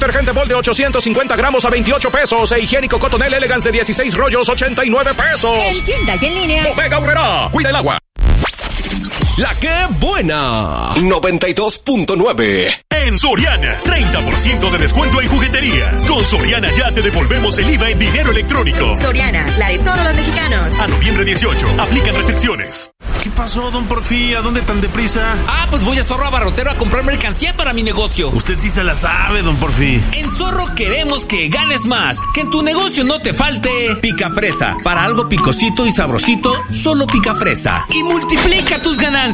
Detergente Bol de 850 gramos a 28 pesos. E higiénico Cotonel Elegance de 16 rollos, 89 pesos. En tienda y en línea. Bodega Aurrerá. Cuida el agua. La que buena. 92.9. En Soriana, 30% de descuento en jugueterías. Con Soriana ya te devolvemos el IVA en dinero electrónico. Soriana, la de todos los mexicanos. A noviembre 18, aplican restricciones. ¿Qué pasó, don Porfi? ¿A dónde tan deprisa? Pues voy a Zorro Abarrotero a comprar mercancía para mi negocio. Usted sí se la sabe, don Porfi. En Zorro queremos que ganes más, que en tu negocio no te falte pica fresa. Para algo picosito y sabrosito, solo pica fresa. Y multiplica tus ganancias.